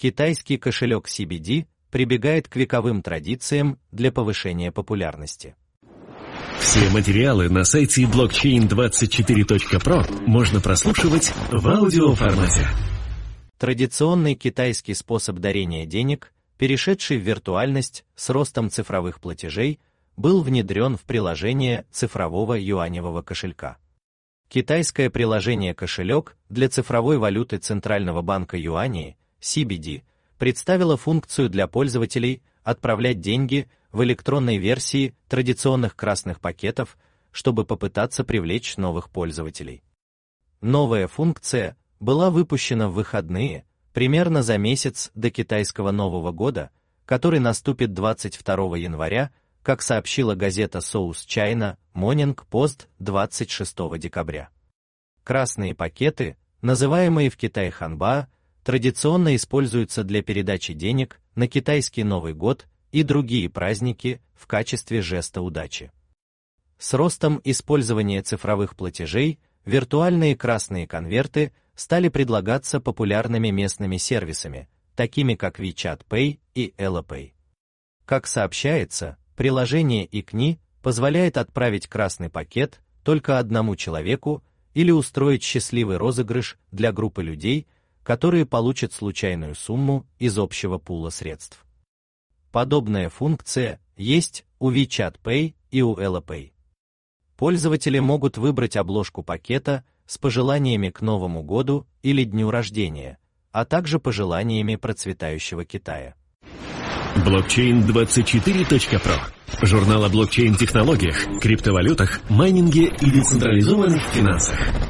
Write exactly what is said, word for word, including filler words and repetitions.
Китайский кошелек си би ди прибегает к вековым традициям для повышения популярности. Все материалы на сайте блокчейн двадцать четыре точка про можно прослушивать в аудиоформате. Традиционный китайский способ дарения денег, перешедший в виртуальность с ростом цифровых платежей, был внедрен в приложение цифрового юаневого кошелька. Китайское приложение «Кошелек» для цифровой валюты Центрального банка Юаней, си би ди, представило функцию для пользователей отправлять деньги в электронной версии традиционных красных пакетов, чтобы попытаться привлечь новых пользователей. Новая функция была выпущена в выходные, примерно за месяц до китайского Нового года, который наступит двадцать второго января, как сообщила газета South China Morning Post двадцать шестого декабря. Красные пакеты, называемые в Китае ханба, традиционно используются для передачи денег на китайский Новый год и другие праздники в качестве жеста удачи. С ростом использования цифровых платежей виртуальные красные конверты стали предлагаться популярными местными сервисами, такими как WeChat Pay и Alipay. Как сообщается, приложение икни позволяет отправить красный пакет только одному человеку или устроить счастливый розыгрыш для группы людей, которые получат случайную сумму из общего пула средств. Подобная функция есть у WeChat Pay и у Alipay. Пользователи могут выбрать обложку пакета с пожеланиями к Новому году или дню рождения, а также пожеланиями процветающего Китая. блокчейн двадцать четыре точка про. Журнал о блокчейн-технологиях, криптовалютах, майнинге и децентрализованных финансах.